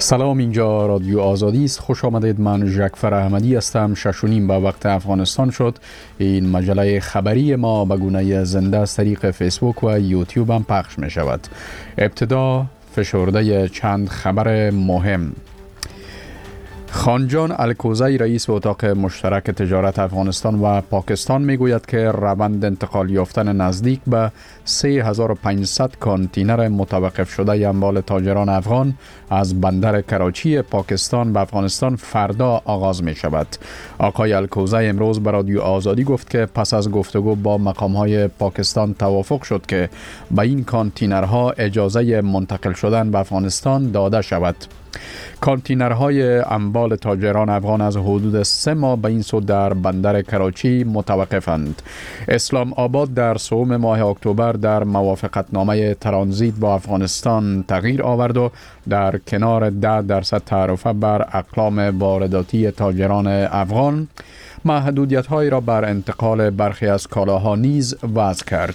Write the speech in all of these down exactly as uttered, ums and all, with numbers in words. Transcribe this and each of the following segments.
سلام، اینجا رادیو آزادی است. خوش آمدید. من ژکفر احمدی هستم. شش و نیم به وقت افغانستان شد. این مجله خبری ما به گونه زنده از طریق فیسبوک و یوتیوب هم پخش می شود. ابتدا فشرده چند خبر مهم. خانجان الکوزی رئیس اتاق مشترک تجارت افغانستان و پاکستان می گوید که روند انتقال یافتن نزدیک به سه هزار و پانصد کانتینر متوقف شده اموال تاجران افغان از بندر کراچی پاکستان به افغانستان فردا آغاز می شود. آقای الکوزی امروز به رادیو آزادی گفت که پس از گفتگو با مقام‌های پاکستان توافق شد که به این کانتینرها اجازه منتقل شدن به افغانستان داده شود. کانتینرهای اموال تاجران افغان از حدود سه ماه به این سو در بندر کراچی متوقفند. اسلام آباد در سوم ماه اکتبر در موافقتنامه ترانزیت با افغانستان تغییر آورد و در کنار ده درصد تعرفه بر اقلام وارداتی تاجران افغان محدودیت‌هایی را بر انتقال برخی از کالاها نیز وضع کرد.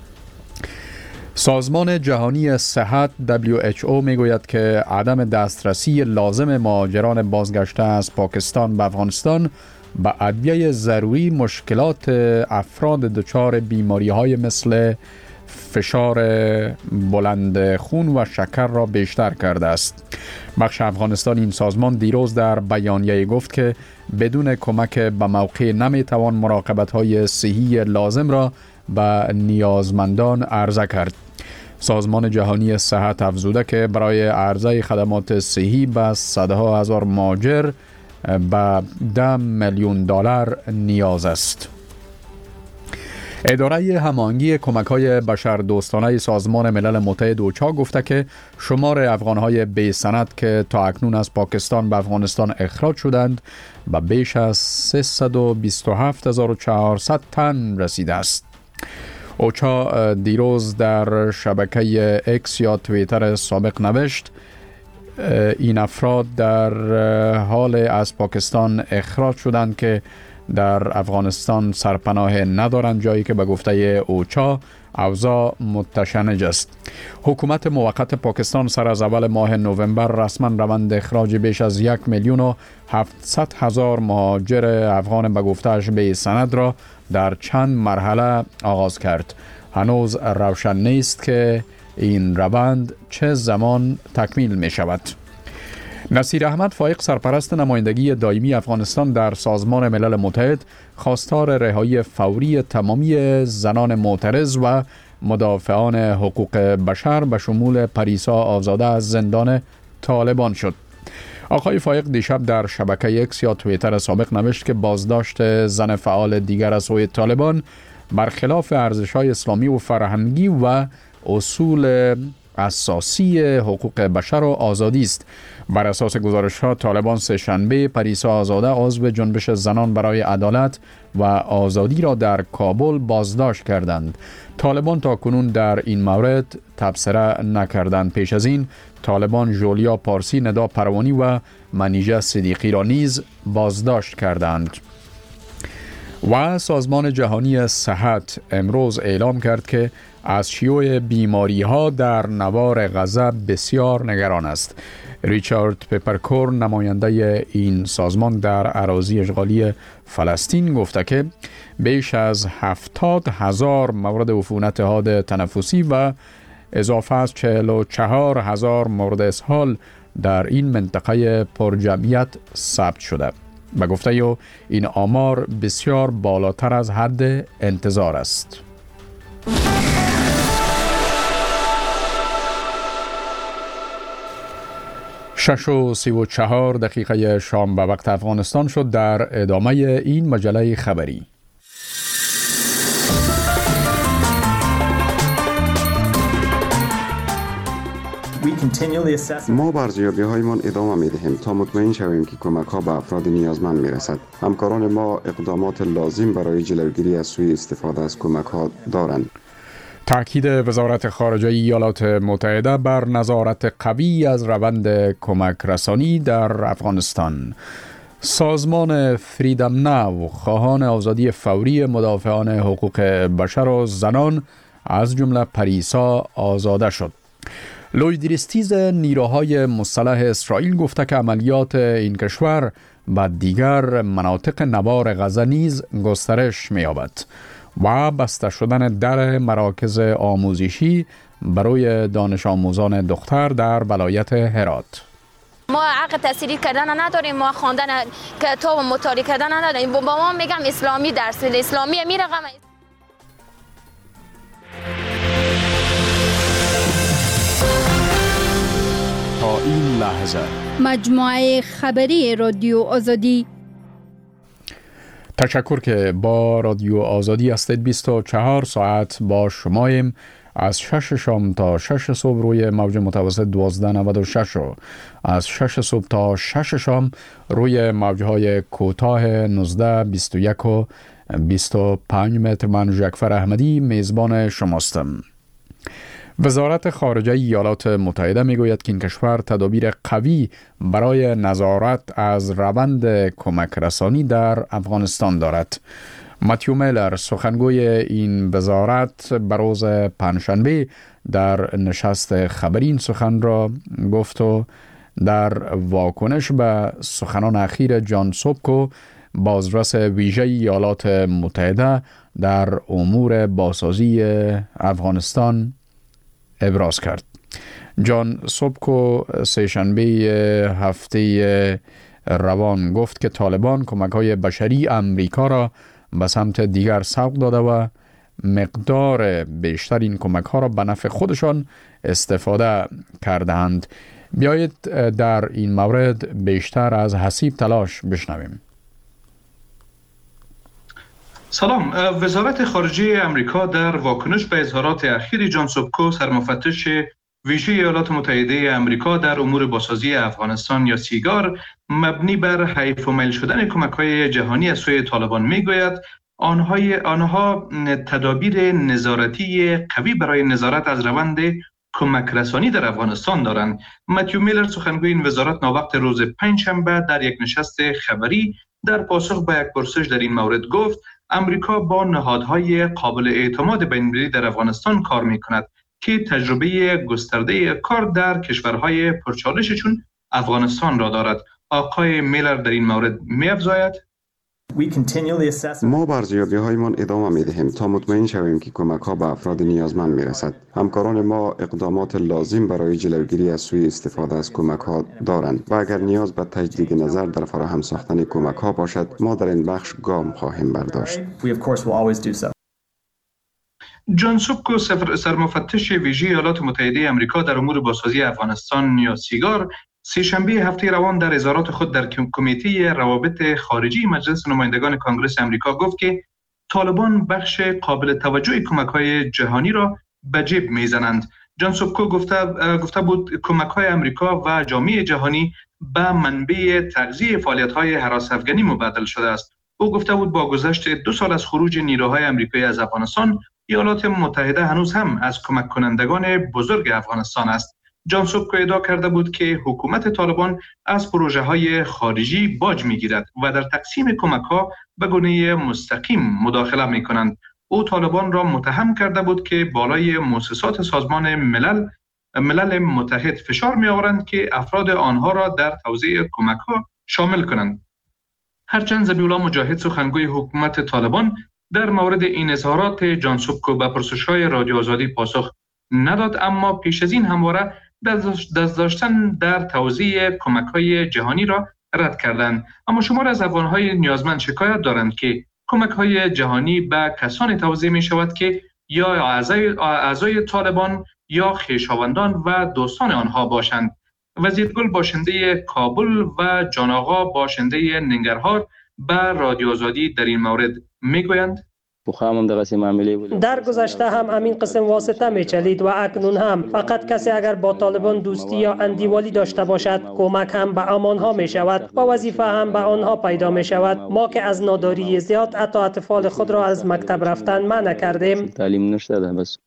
سازمان جهانی صحت دبلیو اچ او می گوید که عدم دسترسی لازم مهاجران بازگشته از پاکستان به افغانستان به ادویه ضروری مشکلات افراد دچار بیماری های مثل فشار بلند خون و شکر را بیشتر کرده است. بخش افغانستان این سازمان دیروز در بیانیه گفت که بدون کمک به موقع نمی توان مراقبت های صحی لازم را به نیازمندان عرضه کرد. سازمان جهانی صحت افزوده که برای عرضه خدمات صحی به صدها هزار مهاجر به ده میلیون دلار نیاز است. اداره هماهنگی کمک‌های بشردوستانه سازمان ملل متحد اوچا گفته که شمار افغان‌های بی سند که تا اکنون از پاکستان به افغانستان اخراج شدند به بیش از سیصد و بیست و هفت هزار و چهارصد تن رسیده است. اوچا دیروز در شبکه اکس یا توییتر سابق نوشت این افراد در حال از پاکستان اخراج شدند که در افغانستان سرپناه ندارند، جایی که به گفته اوچا اوضاع متشنج است. حکومت موقت پاکستان سر از اول ماه نوامبر رسما روند اخراج بیش از یک میلیون و هفتصد هزار مهاجر افغان به گفته‌اش بی سند را در چند مرحله آغاز کرد. هنوز روشن نیست که این روند چه زمان تکمیل می شود. نصیر احمد فائق سرپرست نمایندگی دائمی افغانستان در سازمان ملل متحد خواستار رهایی فوری تمامی زنان معترض و مدافعان حقوق بشر به شمول پریسا آزاده از زندان طالبان شد. آقای فائق دیشب در شبکه اکس یا توییتر سابق نوشت که بازداشت زن فعال دیگر از سوی طالبان برخلاف ارزش‌های اسلامی و فرهنگی و اصول اساسی حقوق بشر و آزادی است. بر اساس گزارش‌ها طالبان سه شنبه پریسا آزاده عضو جنبش زنان برای عدالت و آزادی را در کابل بازداشت کردند. طالبان تا کنون در این مورد تبصره نکردند. پیش از این طالبان جولیا پارسی، ندا پروانی و منیژه صدیقی را نیز بازداشت کردند. و سازمان جهانی صحت امروز اعلام کرد که از شیوع بیماری ها در نوار غزه بسیار نگران است. ریچارد پپرکورن نماینده این سازمان در اراضی اشغالی فلسطین گفته که بیش از هفتاد هزار مورد عفونت حاد تنفسی و اضافه از چهل و چهار هزار مورد اسهال در این منطقه پرجمعیت ثبت شده. به گفته او این آمار بسیار بالاتر از حد انتظار است. شش و سی و چهار دقیقه شام به وقت افغانستان شد. در ادامه این مجله خبری ما به ارزیابی‌هایمان ادامه می‌دهیم تا مطمئن شویم که کمک‌ها به افراد نیازمند می‌رسد. همکاران ما اقدامات لازم برای جلوگیری از سوء استفاده از کمک‌ها دارند. تأکید وزارت خارجه ایالات متحده بر نظارت قوی از روند کمک رسانی در افغانستان. سازمان فریدم ناو خواهان آزادی فوری مدافعان حقوق بشر و زنان از جمله پریسا آزاده شد. لوید ریستیز نیروهای مسلح اسرائیل گفته که عملیات این کشور و دیگر مناطق نوار غزه نیز گسترش می‌یابد و بسته شدن در مراکز آموزشی برای دانش آموزان دختر در ولایت هرات. ما حق تحصیلی کردن نداریم، ما خواندن کتاب و مطالعه کردن نداریم. با ما میگم اسلامی درس اسلامی میره غم. تا این لحظه مجموعه خبری رادیو آزادی. تشکر که با رادیو آزادی هستید. بیست و چهار ساعت با شماییم، از شش شام تا شش صبح روی موج متوسط دوازده نود و شش و از شش صبح تا شش شام روی موجهای کوتاه نوزده، بیست و یک و بیست و پنج متر. من ژکفر احمدی میزبان شماستم. وزارت خارجه ایالات متحده میگوید که این کشور تدابیر قوی برای نظارت از روند کمک رسانی در افغانستان دارد. متیو میلر سخنگوی این وزارت بروز پنجشنبه در نشست خبری این سخن را گفت و در واکنش به سخنان اخیر جان سوبکو، بازرس ویژه ایالات متحده در امور بازسازی افغانستان، ابراز کرد. جان سوبکو سه‌شنبه هفته روان گفت که طالبان کمک‌های بشری امریکا را به سمت دیگر سوق داده و مقدار بیشتر این کمک‌ها را به نفع خودشان استفاده کردند. بیایید در این مورد بیشتر از حسیب تلاش بشنویم. سلام. وزارت خارجه امریکا در واکنش به اظهارات اخیر جان سوبکو، سرمفتش ویژه ایالات متحده امریکا در امور بازسازی افغانستان یا سیگار، مبنی بر حیف و میل شدن کمک‌های جهانی از سوی طالبان میگوید آنهای آنها تدابیر نظارتی قوی برای نظارت از روند کمک رسانی در افغانستان دارند. متیو میلر سخنگوی این وزارت ناوقت روز پنجشنبه در یک نشست خبری در پاسخ به یک پرسش در این مورد گفت امریکا با نهادهای قابل اعتماد بین‌المللی در افغانستان کار می‌کند که تجربه گسترده کار در کشورهای پرچالش چون افغانستان را دارد. آقای میلر در این مورد می‌افزاید: ما بر ارزیابی‌هایمان ادامه می‌دهیم تا مطمئن شویم که کمک‌ها به افراد نیازمند می‌رسد. همکاران ما اقدامات لازم برای جلوگیری از سوء استفاده از کمک‌ها دارند و اگر نیاز به تجدید نظر در فراهم ساختن کمک‌ها باشد، ما در این بخش گام خواهیم برداشت. جان سوبکو، سرمفتش ویژه ایالات متحده آمریکا در امور بازسازی افغانستان یا سیگار، سه‌شنبه هفته روان در اظهارات خود در کمیته روابط خارجی مجلس نمایندگان کانگرس آمریکا گفت که طالبان بخش قابل توجه کمک‌های جهانی را به جیب می‌زنند. جان سوبکو گفته گفته بود کمک‌های آمریکا و جامعه جهانی به منبع تغذیه فعالیت‌های هراس افغانی مبادل شده است. او گفته بود با گذشت دو سال از خروج نیروهای آمریکایی از افغانستان، ایالات متحده هنوز هم از کمک کنندگان بزرگ افغانستان است. جان سوبکو ادعا کرده بود که حکومت طالبان از پروژه های خارجی باج می گیرد و در تقسیم کمک ها به گونه مستقیم مداخله می کنند. او طالبان را متهم کرده بود که بالای مؤسسات سازمان ملل ملل متحد فشار می آورند که افراد آنها را در توزیع کمک ها شامل کنند. هرچند ذبیح‌الله مجاهد سخنگوی حکومت طالبان در مورد این اظهارات جان سوبکو به پرسش‌های رادیو آزادی پاسخ نداد، اما پیش از این همواره دست داشتن در توزیع کمک‌های جهانی را رد کردند. اما شمار از افغان‌های نیازمند شکایت دارند که کمک‌های جهانی به کسانی توزیع می‌شود که یا اعضای اعضای طالبان یا خویشاوندان و دوستان آنها باشند. وزیرگل باشنده کابل و جان آقا باشنده ننگرهار به رادیو آزادی در این مورد میگویند: در گذشته هم همین قسم واسطه میچلید و اکنون هم فقط کسی اگر با طالبان دوستی یا اندیوالی داشته باشد کمک هم به آنها می شود و وظیفه هم به آنها پیدا می شود. ما که از ناداری زیاد حتی اطفال خود را از مکتب رفتن منع کردیم. تعلیم نشده بس.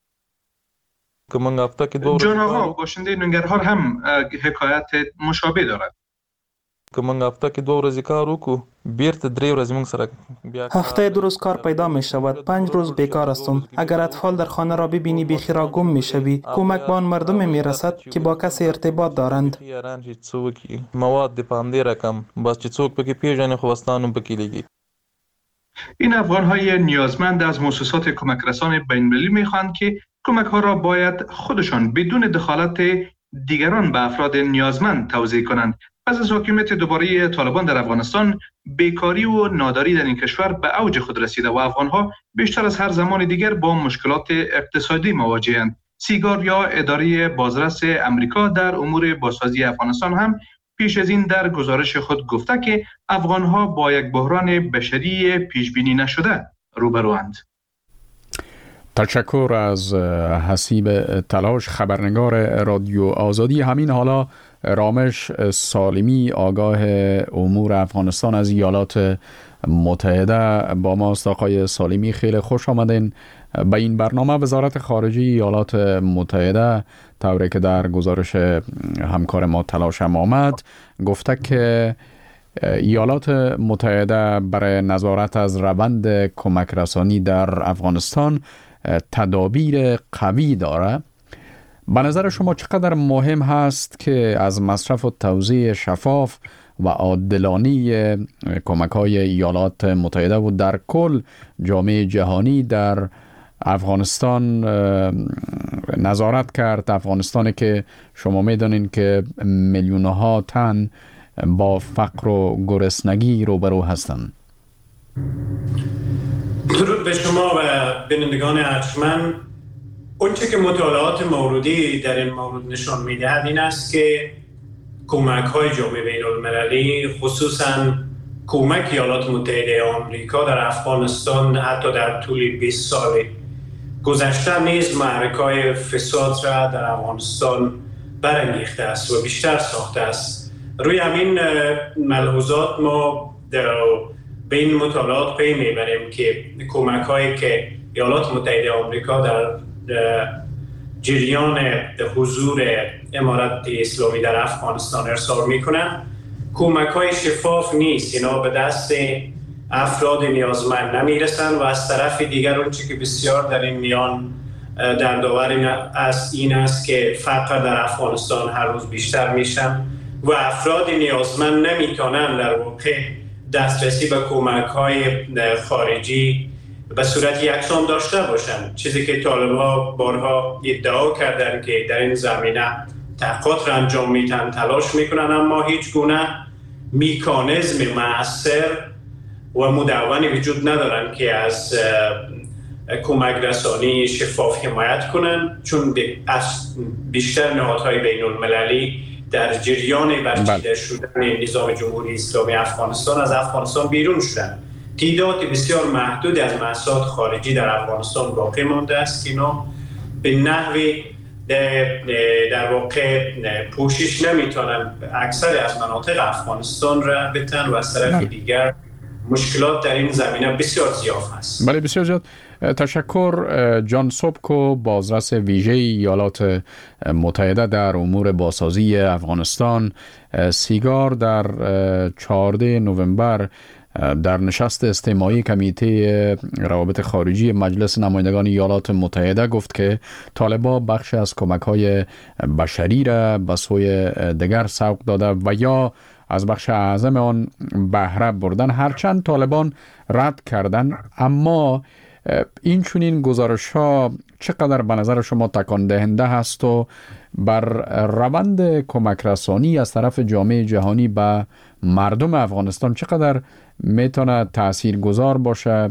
جان آقا باشنده ننگرهار هم حکایت مشابه دارد. که موږ هفته کې دوه ورځې کار وکړو بیرته درې ورځې موږ سره بیا هفته دو روز کار پیدا می شود، پنج روز بیکار هستم. اگر اطفال در خانه را ببینی بیخی را گم می شوی. کمک به آن مردم می رسد که با کسی ارتباط دارند. مواد د پاندې رقم بس چې څوک پکې پیژنې خو واستانو پکې لګي. این افغان‌های نیازمند از مؤسسات کمک رسان بین‌المللی می‌خواهند که کمک‌ها را باید خودشان بدون دخالت دیگران به افراد نیازمند توزیع کنند. پس از حاکمیت دوباره طالبان در افغانستان، بیکاری و ناداری در این کشور به اوج خود رسیده و افغان‌ها بیشتر از هر زمان دیگر با مشکلات اقتصادی مواجه‌اند. سیگار یا اداره بازرس امریکا در امور بازسازی افغانستان هم پیش از این در گزارش خود گفته که افغان‌ها با یک بحران بشری پیش بینی نشده روبروند. تشکر از حسیب تلاش، خبرنگار رادیو آزادی. همین حالا رامش سالمی آگاه امور افغانستان از ایالات متحده با ماست. آقای سالمی خیلی خوش آمدین به این برنامه. وزارت خارجه ایالات متحده طوری که در گزارش همکار ما تلاش هم آمد گفته که ایالات متحده برای نظارت از روند کمک رسانی در افغانستان تدابیر قوی داره. به نظر شما چقدر مهم هست که از مصرف و توزیع شفاف و عادلانه کمک‌های ایالات متحده و در کل جامعه جهانی در افغانستان نظارت کرد؟ افغانستانی که شما می‌دانین که میلیون‌ها تن با فقر و گرسنگی روبرو هستند. درود به شما و بینندگان ارجمند. اونچه که مطالعات موردی در این مورد نشان می‌دهد این است که کمک‌های جامعه بین‌المللی خصوصاً کمک ایالات متحده آمریکا در افغانستان حتی در طول بیست سال گذشته نیز معرکه‌های فساد را در افغانستان برانگیخته است و بیشتر ساخته است. روی همین ملحوظات ما به این مطالعات پی میبریم که کمک‌هایی که ایالات متحده آمریکا در جریان حضور امارت اسلامی در افغانستان ارسال میکنند کمک‌های شفاف نیست. اینا به دست افراد نیازمند نمیرسند و از طرف دیگر اونچه که بسیار در این میان دردآور است این است که فقر در افغانستان هر روز بیشتر میشن و افراد نیازمند نمیتونن در واقع دسترسی به کمک‌های خارجی به صورت یکسان داشته باشند، چیزی که طالب‌ها بارها ادعا کردند که در این زمینه تحقیقات را انجام میدن، تلاش میکنن، اما هیچ گونه میکانیزم مؤثر و مدونی وجود ندارن که از کمک رسانی شفاف حمایت کنن، چون بیشتر نهادهای بین المللی در جریان برچیده شدن نظام جمهوری اسلامی افغانستان از افغانستان بیرون شدن. تعداد بسیار محدود از مؤسسات خارجی در افغانستان باقی مانده است که اینا به نحوی در واقع پوشش نمیتونن اکثر از مناطق افغانستان را بتن و از طرف دیگر مشکلات در این زمینه بسیار زیاد است. بله بسیار زیاد. تشکر. جان سوبکو، بازرس ویژه ایالات متحده در امور بازسازی افغانستان. سیگار در چهاردهم نوامبر در نشست استماعی کمیته روابط خارجی مجلس نمایندگان ایالات متحده گفت که طالبان بخش از کمک‌های بشری را به سوی دیگر سوق داده و یا از بخش اعظم آن بهره بردن، هرچند طالبان رد کردن. اما این چنین گزارش‌ها چقدر به نظر شما تکان دهنده هست و بر روند کمک رسانی از طرف جامعه جهانی به مردم افغانستان چقدر میتونه تأثیر گذار باشه؟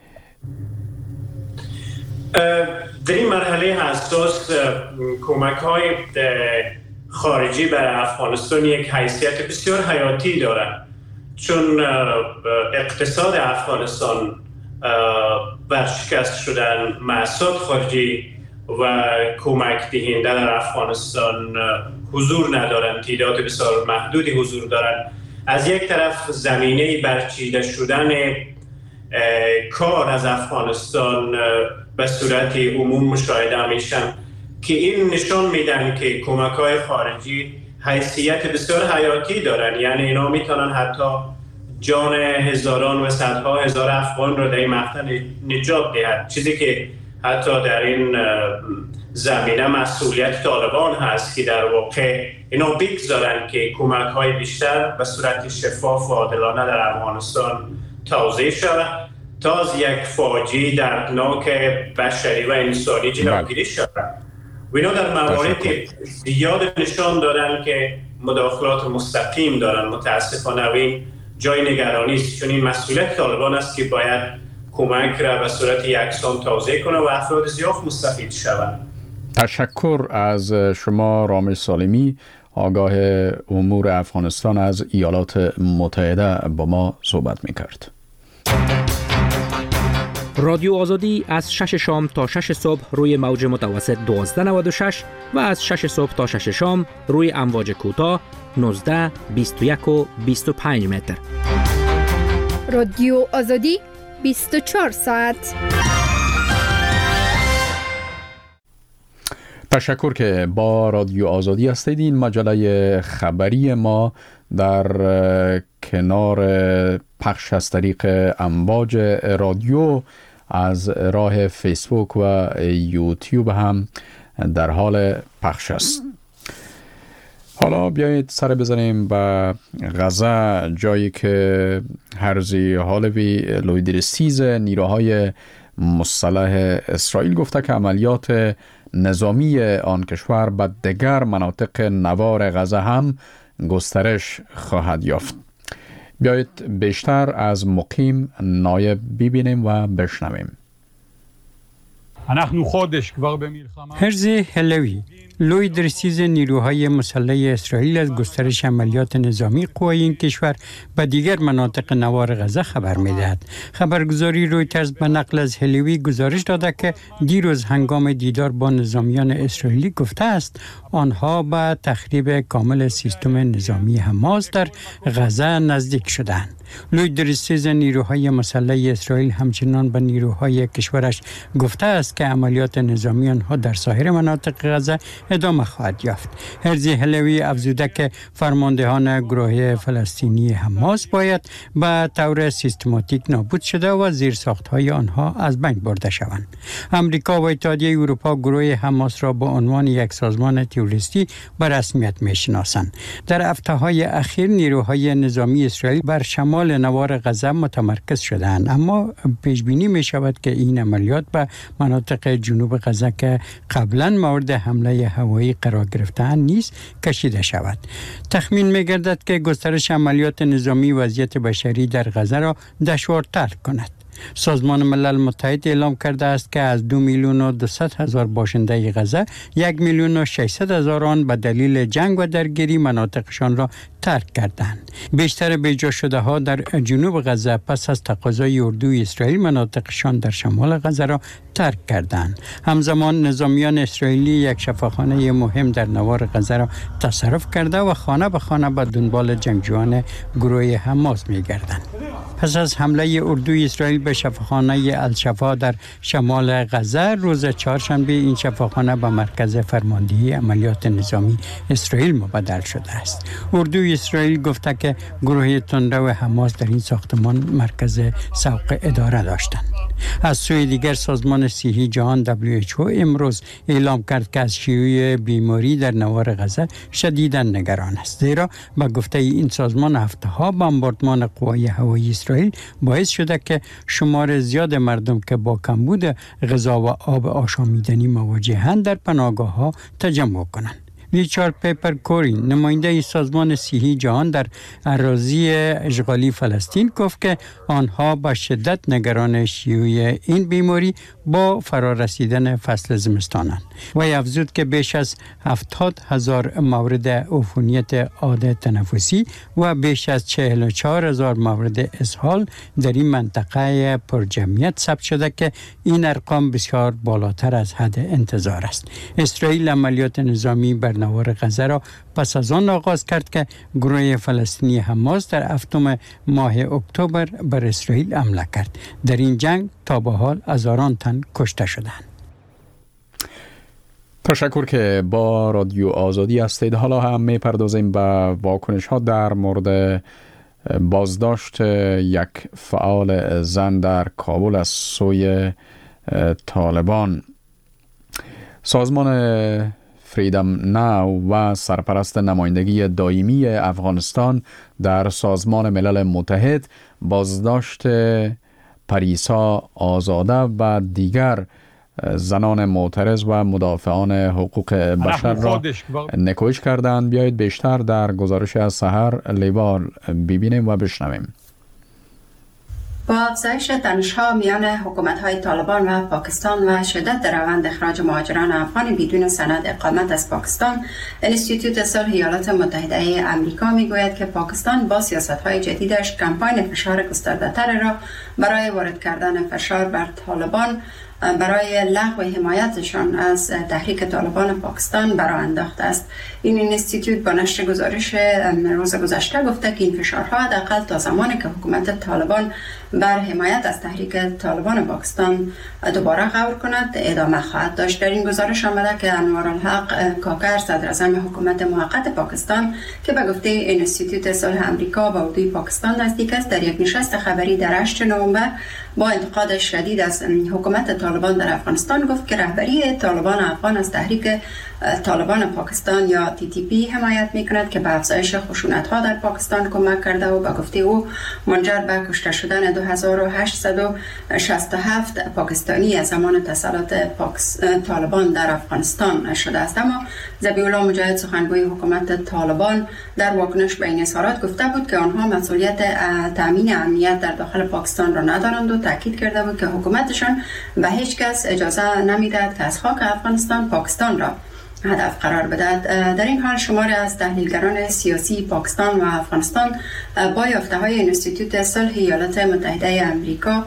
در این مرحله حساس کمک های خارجی برای افغانستان یک حیثیت بسیار حیاتی دارد، چون اقتصاد افغانستان ورشکست شدن مؤسسات خارجی و کمک دهنده در افغانستان حضور ندارند، تعداد بسیار محدودی حضور دارند. از یک طرف زمینه برچیده شدن کار از افغانستان به صورت عموم مشاهده میشن که این نشان میدن که کمک‌های خارجی حیثیت بسیار حیاتی دارن، یعنی اینا میتونن حتی جان هزاران و صدها هزار افغان رو در این مقطع نجات دهد، چیزی که حتی در این زمینه مسئولیت طالبان هست که در واقع اینا بگذارن که کمک های بیشتر به صورت شفاف و عادلانه در افغانستان توزیع شود تا از یک فاجعه دردناک بشری و انسانی جلوگیری شود. و اینا در موارد زیاد نشان دارن که مداخلات مستقیم دارن. متاسفانه و این جای نگرانی است، چون این مسئولیت طالبان است که باید کمک را به صورت یکسان توزیع کنه و افراد زیاد مستفید شوند. تشکر از شما رامش سالمی، آگاه امور افغانستان از ایالات متحده با ما صحبت می‌کرد. رادیو آزادی از شش شام تا شش صبح روی موج متوسط دوازده نود و شش و از شش صبح تا شش شام روی امواج کوتاه نوزده، بیست و یک و بیست و پنج متر. رادیو آزادی بیست و چهار ساعت. تشکر که با رادیو آزادی هستید. این مجله خبری ما در کنار پخش از طریق امواج رادیو از راه فیسبوک و یوتیوب هم در حال پخش است. حالا بیایید سر بزنیم به غزه، جایی که هرزی حالوی لویدرسیز نیروهای مسلح اسرائیل گفته که عملیات نظامی آن کشور به دیگر مناطق نوار غزه هم گسترش خواهد یافت. بیایید بیشتر از مقیم نایب ببینیم و بشنویم. هرزی هلوی لویدرسیز نیروهای مسلح اسرائیل از گسترش عملیات نظامی قوای این کشور به دیگر مناطق نوار غزه خبر می‌دهد. خبرگزاری رویترز به نقل از هلوی گزارش داده که دیروز هنگام دیدار با نظامیان اسرائیلی گفته است آنها به تخریب کامل سیستم نظامی حماس در غزه نزدیک شدند. لویدرسیز نیروهای مسلح اسرائیل همچنان به نیروهای کشورش گفته است که عملیات نظامی آنها در سایر مناطق غزه ادامه خواهد یافت. هرزی هلوی افزوده که فرماندهان گروه فلسطینی حماس باید به طور سیستماتیک نابود شده و زیرساخت‌های آنها از بین برده شوند. امریکا و اتحادیه اروپا گروه حماس را به عنوان یک سازمان تروریستی به رسمیت می‌شناسند. در هفته‌های اخیر نیروهای نظامی اسرائیل بر شمال نوار غزه متمرکز شدند، اما پیش بینی می شود که این عملیات به مناطق جنوب غزه که قبلا مورد حمله هوایی قرار گرفته‌اند نیز کشیده شود. تخمین می گردد که گسترش عملیات نظامی وضعیت بشری در غزه را دشوارتر کند. سازمان ملل متحد اعلام کرده است که از دو میلیون و دویست هزار باشنده غزه یک میلیون و ششصد هزار آن به دلیل جنگ و درگیری مناطقشان را ترک کردند. بیشتر بیجا شده ها در جنوب غزه پس از تقاضای اردوی اسرائیل مناطقشان در شمال غزه را ترک کردند. همزمان نظامیان اسرائیلی یک شفاخانه مهم در نوار غزه را تصرف کرده و خانه به خانه به دنبال جنگجویان گروه حماس می‌گردند. پس از حمله اردوی اسرائیل به شفاخانه الشفا در شمال غزه روز چهارشنبه، این شفاخانه به مرکز فرماندهی عملیات نظامی اسرائیل مبدل شده است. اردوی اسرائیل گفته که گروه تندرو حماس در این ساختمان مرکز سوق اداره داشتند. از سوی دیگر سازمان صحی جهان دبلیو اچ او امروز اعلام کرد که از شیوع بیماری در نوار غزه شدیداً نگران است، زیرا به گفته این سازمان هفته‌ها بمباردمان قوای هوایی اسرائیل باعث شده که شمار زیاد مردم که با کمبود غذا و آب آشامیدنی مواجهند در پناهگاه‌ها تجمع کنند. ریچارد پیپر کورین، نماینده سازمان صحی جهان در اراضی اشغالی فلسطین، گفت که آنها با شدت نگران شیوع این بیماری با فرارسیدن فصل زمستانند و افزود که بیش از هفتاد هزار مورد عفونیت عادت تنفسی و بیش از چهل و چهار هزار مورد اسهال در این منطقه پرجمعیت ثبت شده که این ارقام بسیار بالاتر از حد انتظار است. اسرائیل عملیات نظامی بر نوار غزه را پس از آن آغاز کرد که گروه فلسطینی حماس در هفتم ماه اکتبر بر اسرائیل حمله کرد. در این جنگ تا به حال هزاران تن کشته شدند. تشکر که با رادیو آزادی هستید. حالا هم میپردازیم به واکنش ها در مورد بازداشت یک فعال زن در کابل از سوی طالبان. سازمان فریدم ناو و سرپرست نمایندگی دائمی افغانستان در سازمان ملل متحد بازداشت پریسا آزاده و دیگر زنان معترض و مدافعان حقوق بشر را نکوهش کردند. بیایید بیشتر در گزارش از سحر لیوال ببینیم و بشنویم. با افزایش تنش‌ها میان حکومت‌های طالبان و پاکستان و شدت در روند اخراج مهاجران افغان بدون سند اقامت از پاکستان، انستیتوت صلح ایالات متحده آمریکا میگوید که پاکستان با سیاست‌های جدیدش کمپاین فشار گسترده‌تر را برای وارد کردن فشار بر طالبان برای لغو حمایتشان از تحریک طالبان پاکستان برآ انداخته است. این اینستیتوت با نشر گزارش روز گذشته گفته که این فشارها حداقل تا زمانی که حکومت طالبان بر حمایت از تحریک طالبان پاکستان دوباره غور کند ادامه خواهد داشت. در این گزارش آمده که انوارالحق کاکر صدر اعظم حکومت موقت پاکستان که به گفته انستیتوت صلح آمریکا با اردوی پاکستان نزدیک است، در یک نشست خبری در هشتم نوامبر با انتقاد شدید از حکومت طالبان در افغانستان گفت که رهبری طالبان افغان از تحریک طالبان پاکستان یا تی تی پی حمایت می‌کند که به افزایش خشونت‌ها در پاکستان کمک کرده و به گفته او منجر به کشته شدن دو هزار و هشتصد و شصت و هفت پاکستانی از زمان تسلط پاکس... طالبان در افغانستان شده است. اما ذبیح الله مجاهد سخنگوی حکومت طالبان در واکنش به این اظهارات گفته بود که آنها مسئولیت تامین امنیت در داخل پاکستان را ندارند و تاکید کرده بود که حکومتشان به هیچ کس اجازه نمیدهد که از خاک افغانستان پاکستان را هدف قرار بدهد. در این حال شماری از تحلیلگران سیاسی پاکستان و افغانستان با یافته‌های انستیتوت صلح ایالات متحده آمریکا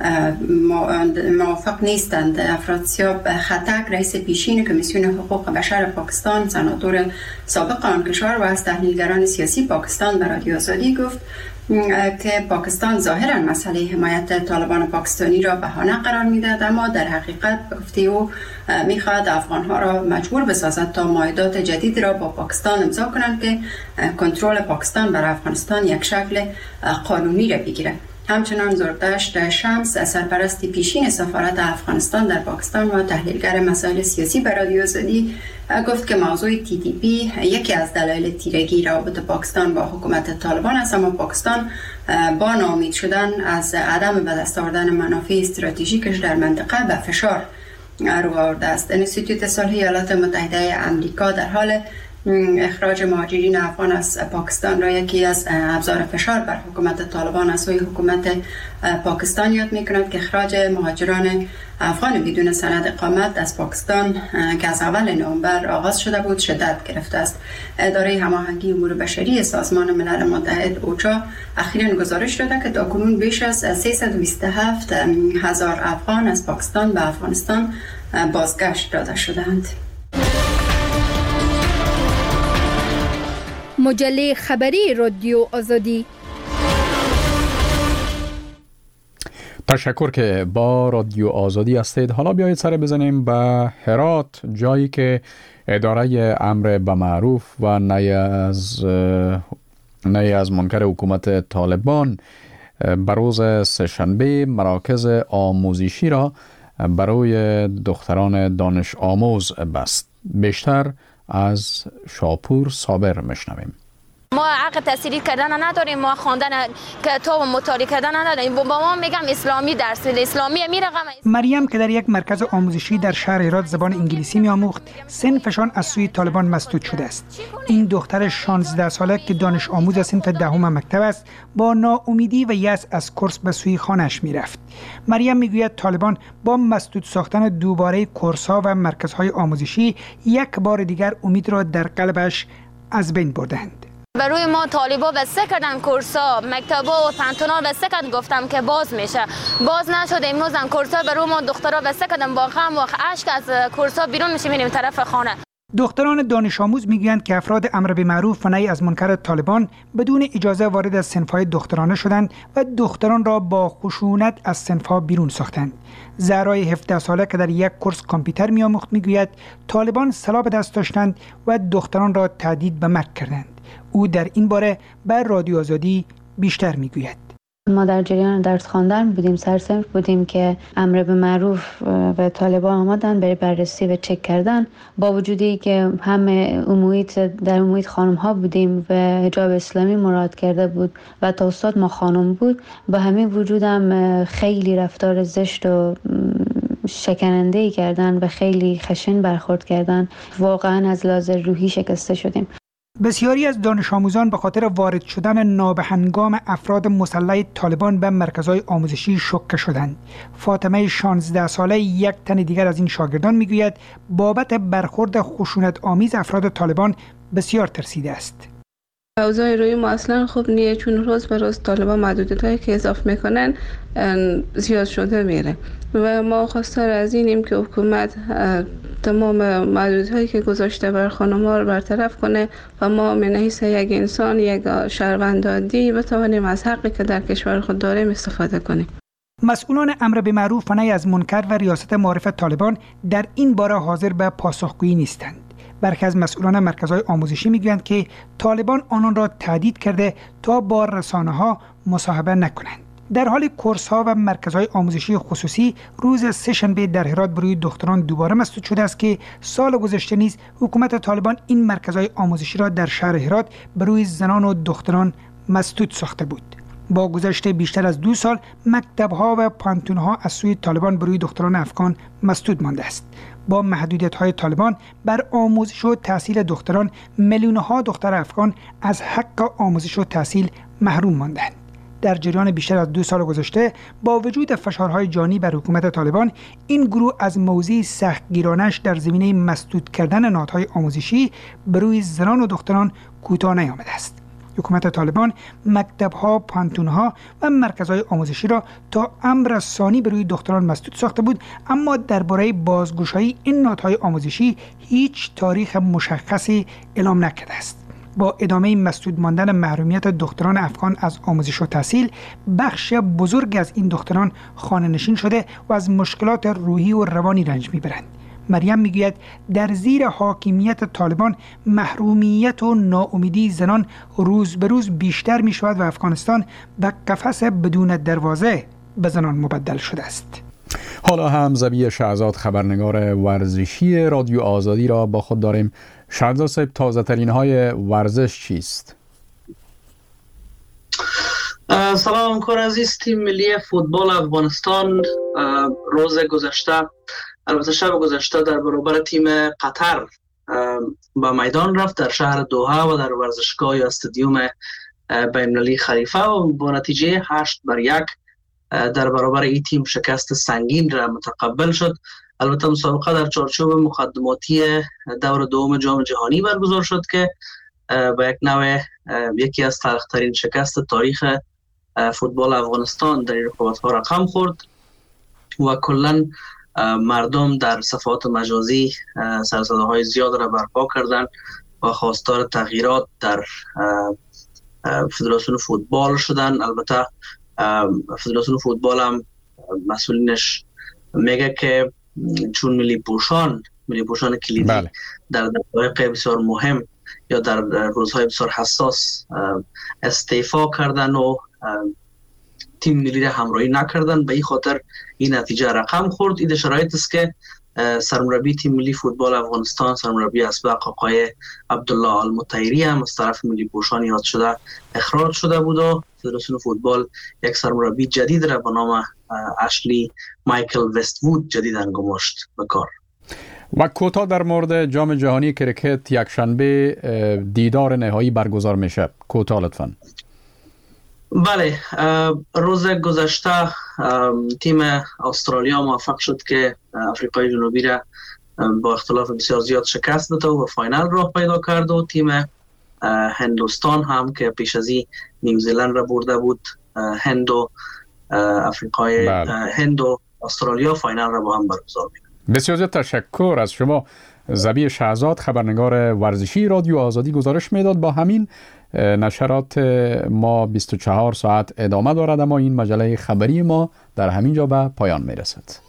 موافق نیستند. افرادسیاب خطک رئیس پیشین کمیسیون حقوق بشر پاکستان، سناتور سابق آن کشور و از تحلیلگران سیاسی پاکستان به رادیو آزادی گفت که پاکستان ظاهرا مسئله حمایت طالبان پاکستانی را بهانه قرار میدهد، اما در حقیقت گفته او میخواهد افغانها را مجبور بسازد تا معاهدات جدید را با پاکستان امضا کنند که کنترل پاکستان بر افغانستان یک شکل قانونی را بگیرد. همچنان زردشت شمس سرپرست پیشین سفارت افغانستان در پاکستان و تحلیلگر مسائل سیاسی به رادیو آزادی گفت که موضوع تی تی پی یکی از دلایل تیرگی روابط پاکستان با حکومت طالبان است، اما پاکستان با ناامید شدن از عدم به دست آوردن منافع استراتژیکش در منطقه به فشار رو آورده است. انستیتوت صلح ایالات متحده آمریکا در حال اخراج مهاجرین افغان از پاکستان را یکی از ابزار فشار بر حکومت طالبان از سوی حکومت پاکستان یاد می‌کند که اخراج مهاجران افغان بدون سند اقامت از پاکستان که از اول نوامبر آغاز شده بود شدت گرفته است. اداره هماهنگی امور بشری سازمان ملل متحد اوچا اخیراً گزارش داده که تاکنون بیش از سیصد و بیست و هفت هزار افغان از پاکستان به افغانستان بازگشت داده شدند. مجله خبری رادیو آزادی. تشکر که با رادیو آزادی هستید. حالا بیایید سر بزنیم به هرات، جایی که اداره امر به معروف و نهی از نهی از منکر حکومت طالبان بر روز سه‌شنبه مراکز آموزشی را برای دختران دانش آموز بست. بیشتر از شاپور صابر مشنویم. ما حق تحصیلی کردن نداریم، ما خواندن کتاب و مطالعه کردن نداریم. با ما میگم اسلامی درس اسلامی میرقم. مریم که در یک مرکز آموزشی در شهر هرات زبان انگلیسی میآموخت، صنفشان از سوی طالبان مسدود شده است. این دختر شانزده ساله که دانش آموز صنف دهم مکتب است، با ناامیدی و یأس از کورس به سوی خانه‌اش میرفت. مریم میگوید طالبان با مسدود ساختن دوباره کورس‌ها و مرکزهای آموزشی یک بار دیگر امید را در قلبش از بین بردند. برای ما طالبا بسته کردن کورسا، مکتبا و پانتونا بسته کردن، گفتم که باز میشه، باز نشد. امروز هم کورسا برای ما دخترا بسته کردن، با غم و اشک از کورسا بیرون میشیم میریم طرف خانه. دختران دانش آموز میگویند که افراد امر به معروف و نهی از منکر طالبان بدون اجازه وارد از صنف‌های دخترانه شدند و دختران را با خشونت از صنف‌ها بیرون ساختند. زهرای هفده ساله که در یک کورس کامپیوتر می‌آموخت میگوید طالبان سلاح به دست داشتند و دختران را تهدید به مرگ کردند. او در این باره بر رادیو آزادی بیشتر میگوید. ما در جریان درس خواندن بودیم، سرصنف بودیم که امر به معروف و طالبان آمدن برای بررسی و چک کردن. با وجودی که همه محیط در محیط خانم ها بودیم و حجاب اسلامی مراد کرده بود و تا استاد ما خانم بود، با همین وجودم خیلی رفتار زشت و شکننده‌ای کردن و خیلی خشن برخورد کردن. واقعا از لحاظ روحی شکسته شدیم. بسیاری از دانش آموزان به خاطر وارد شدن نابهنگام افراد مسلح طالبان به مرکزهای آموزشی شوکه شدند. فاطمه شانزده ساله یک تن دیگر از این شاگردان میگوید بابت برخورد خشونت آمیز افراد طالبان بسیار ترسیده است. اوضاع روی ما اصلا خوب نیه، چون روز به روز طالبان محدودیت‌هایی که اضافه میکنن زیاد شده میره و ما خواستار از اینیم که حکومت تمام محدودیت‌هایی که گذاشته بر خانم‌ها رو برطرف کنه و ما من حیث یک انسان، یک شهروند عادی بتوانیم از حقی که در کشور خود داریم استفاده کنیم. مسئولان امر به معروف و نهی از منکر و ریاست معارف طالبان در این باره حاضر به پاسخگویی نیستند. برخی از مسئولان مرکزهای آموزشی میگویند که طالبان آنان را تهدید کرده تا با رسانه‌ها مصاحبه نکنند. در حال کورس‌ها و مرکزهای آموزشی خصوصی روز سه‌شنبه در هرات بروی دختران دوباره مسدود شده است که سال گذشته نیز حکومت طالبان این مرکزهای آموزشی را در شهر هرات بروی زنان و دختران مسدود ساخته بود. با گذشت بیشتر از دو سال مکتب‌ها و پانتون‌ها از سوی طالبان بروی دختران افغان مسدود مانده است. با محدودیت‌های طالبان بر آموزش و تحصیل دختران، میلیون‌ها دختر افغان از حق آموزش و تحصیل محروم ماندند. در جریان بیشتر از دو سال گذشته با وجود فشارهای جانی بر حکومت طالبان، این گروه از موضع سختگیرانش در زمینه مسدود کردن نهادهای آموزشی بروی زنان و دختران کوتاه نیامده است. حکومت طالبان مکتب‌ها، پانتون‌ها و مرکزهای آموزشی را تا امر ثانی بروی دختران مسدود ساخته بود، اما درباره بازگشایی این نهادهای آموزشی هیچ تاریخ مشخصی اعلام نکرده است. با ادامه مسدود ماندن محرومیت دختران افغان از آموزش و تحصیل، بخش بزرگ از این دختران خانه نشین شده و از مشکلات روحی و روانی رنج میبرند. مریم میگوید در زیر حاکمیت طالبان محرومیت و ناامیدی زنان روز به روز بیشتر می شود و افغانستان به قفس بدون دروازه به زنان مبدل شده است. حالا هم زبی شهزاد خبرنگار ورزشی رادیو آزادی را با خود داریم. شهزاد صاحب، تازه ترین های ورزش چیست؟ سلام همکار عزیز. تیم ملی فوتبال افغانستان روز گذشته، البته شب گذشته، در برابر تیم قطر به میدان رفت در شهر دوحه و در ورزشگاه یا استادیوم بین‌المللی خلیفه و با نتیجه هشت بر یک در برابر این تیم شکست سنگین را متقبل شد. البته مسابقه در چارچوب مقدماتی دور دوم جام جهانی برگزار شد که با یک نوع یکی از تلخ‌ترین شکست تاریخ فوتبال افغانستان در این رقابت‌ها رقم خورد و کلاً مردم در صفحات مجازی سرصداهای زیاد را برپا کردند و خواستار تغییرات در فدراسیون فوتبال شدند. البته فدراسیون فوتبال هم مسئولینش میگه که چون ملی پوشان ملی پوشان کلیدی بله. در دقایق بسیار مهم یا در روزهای بسیار حساس استعفا کردن و تیم ملی را همراهی نکردن، به این خاطر این نتیجه رقم خورد. این شرایط است که سرمربی تیم ملی فوتبال افغانستان، سرمربی اسبق آقای عبدالله المطیری هم از طرف ملی پوشان یاد شده اخراج شده بود و فدراسیون فوتبال یک سرمربی جدید را به نام اشلی مایکل وست‌وود جدیداً گماشت به کار. و کوتاه در مورد جام جهانی کرکت یک شنبه دیدار نهایی برگزار میشه. کوتاه لطفاً. بله، روز گذشته تیم استرالیا موفق شد که آفریقای جنوبی را با اختلاف بسیار زیاد شکست داد و فاینال راه پیدا کرد و تیم هندوستان هم که پیش از این نیوزیلند را برده بود، هند و آفریقای بله. هند و استرالیا فاینال را با هم برگزار می‌کنند. بسیار زیاد تشکر از شما زبی شهزاد خبرنگار ورزشی رادیو آزادی گزارش میداد. با همین نشرات ما بیست و چهار ساعت ادامه دارد، اما این مجله خبری ما در همین جا به پایان میرسد.